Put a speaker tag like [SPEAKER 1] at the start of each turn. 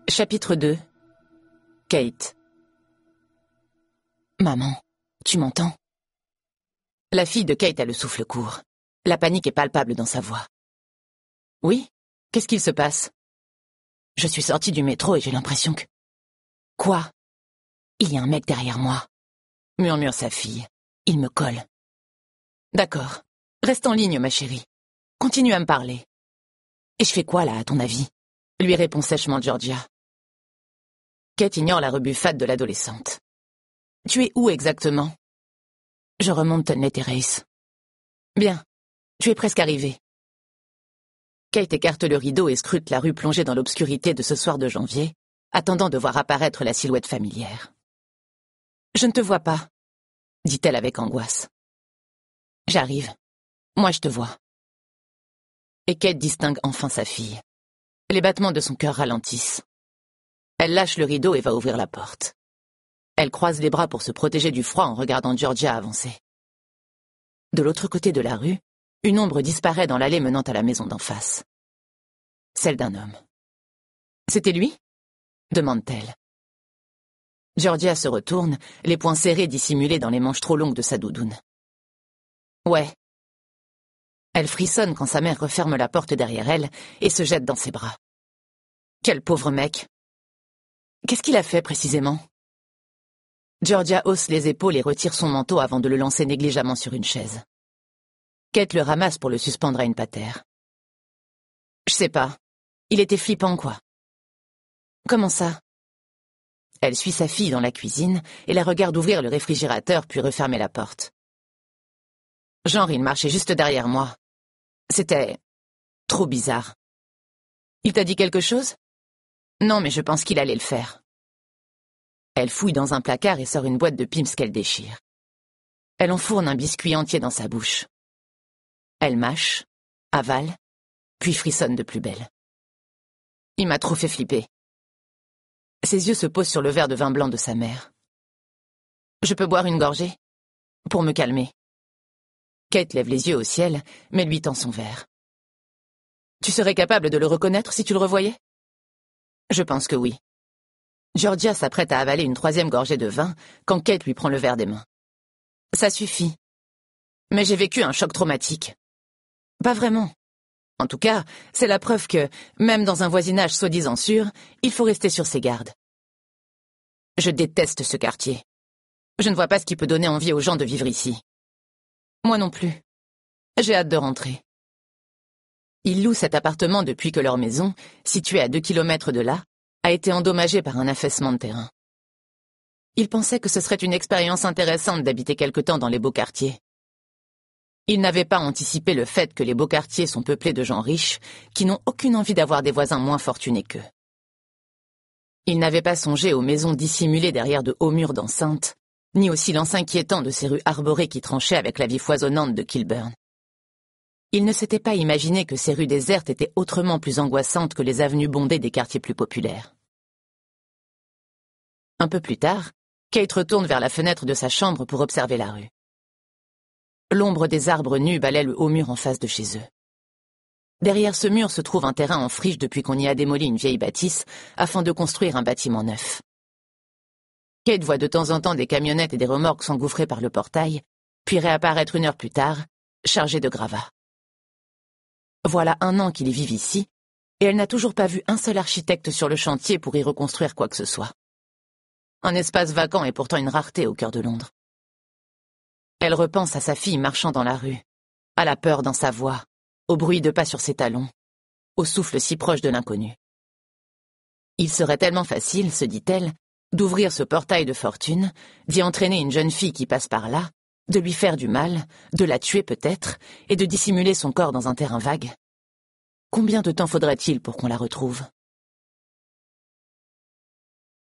[SPEAKER 1] Chapitre 2. Kate. Maman, tu m'entends? La fille de Kate a le souffle court. La panique est palpable dans sa voix. Oui? Qu'est-ce qu'il se passe? Je suis sortie du métro et j'ai l'impression que... Quoi? Il y a un mec derrière moi, murmure sa fille. Il me colle. D'accord. Reste en ligne, ma chérie. Continue à me parler. Et je fais quoi, là, à ton avis? Lui répond sèchement Georgia. Kate ignore la rebuffade de l'adolescente. Tu es où exactement? Je remonte Tunley Terrace. Bien. Tu es presque arrivée. Kate écarte le rideau et scrute la rue plongée dans l'obscurité de ce soir de janvier, attendant de voir apparaître la silhouette familière. Je ne te vois pas, dit-elle avec angoisse. J'arrive. Moi, je te vois. Et Kate distingue enfin sa fille. Les battements de son cœur ralentissent. Elle lâche le rideau et va ouvrir la porte. Elle croise les bras pour se protéger du froid en regardant Georgia avancer. De l'autre côté de la rue, une ombre disparaît dans l'allée menant à la maison d'en face. Celle d'un homme. « C'était lui ?» demande-t-elle. Georgia se retourne, les poings serrés dissimulés dans les manches trop longues de sa doudoune. « Ouais. » Elle frissonne quand sa mère referme la porte derrière elle et se jette dans ses bras. « Quel pauvre mec !» Qu'est-ce qu'il a fait précisément? Georgia hausse les épaules et retire son manteau avant de le lancer négligemment sur une chaise. Kate le ramasse pour le suspendre à une patère. Je sais pas. Il était flippant, quoi. Comment ça? Elle suit sa fille dans la cuisine et la regarde ouvrir le réfrigérateur puis refermer la porte. Genre, il marchait juste derrière moi. C'était... trop bizarre. Il t'a dit quelque chose? Non, mais je pense qu'il allait le faire. Elle fouille dans un placard et sort une boîte de Pim's qu'elle déchire. Elle enfourne un biscuit entier dans sa bouche. Elle mâche, avale, puis frissonne de plus belle. Il m'a trop fait flipper. Ses yeux se posent sur le verre de vin blanc de sa mère. Je peux boire une gorgée? Pour me calmer. Kate lève les yeux au ciel, mais lui tend son verre. Tu serais capable de le reconnaître si tu le revoyais? Je pense que oui. Georgia s'apprête à avaler une troisième gorgée de vin quand Kate lui prend le verre des mains. Ça suffit. Mais j'ai vécu un choc traumatique. Pas vraiment. En tout cas, c'est la preuve que, même dans un voisinage soi-disant sûr, il faut rester sur ses gardes. Je déteste ce quartier. Je ne vois pas ce qui peut donner envie aux gens de vivre ici. Moi non plus. J'ai hâte de rentrer. Ils louent cet appartement depuis que leur maison, située à 2 kilomètres de là, a été endommagée par un affaissement de terrain. Ils pensaient que ce serait une expérience intéressante d'habiter quelque temps dans les beaux quartiers. Ils n'avaient pas anticipé le fait que les beaux quartiers sont peuplés de gens riches qui n'ont aucune envie d'avoir des voisins moins fortunés qu'eux. Ils n'avaient pas songé aux maisons dissimulées derrière de hauts murs d'enceinte, ni au silence inquiétant de ces rues arborées qui tranchaient avec la vie foisonnante de Kilburn. Ils ne s'étaient pas imaginé que ces rues désertes étaient autrement plus angoissantes que les avenues bondées des quartiers plus populaires. Un peu plus tard, Kate retourne vers la fenêtre de sa chambre pour observer la rue. L'ombre des arbres nus balaie le haut mur en face de chez eux. Derrière ce mur se trouve un terrain en friche depuis qu'on y a démoli une vieille bâtisse afin de construire un bâtiment neuf. Kate voit de temps en temps des camionnettes et des remorques s'engouffrer par le portail, puis réapparaître 1 heure plus tard, chargées de gravats. Voilà 1 an qu'ils vivent ici, et elle n'a toujours pas vu un seul architecte sur le chantier pour y reconstruire quoi que ce soit. Un espace vacant est pourtant une rareté au cœur de Londres. Elle repense à sa fille marchant dans la rue, à la peur dans sa voix, au bruit de pas sur ses talons, au souffle si proche de l'inconnu. Il serait tellement facile, se dit-elle, d'ouvrir ce portail de fortune, d'y entraîner une jeune fille qui passe par là, de lui faire du mal, de la tuer peut-être, et de dissimuler son corps dans un terrain vague. Combien de temps faudrait-il pour qu'on la retrouve ?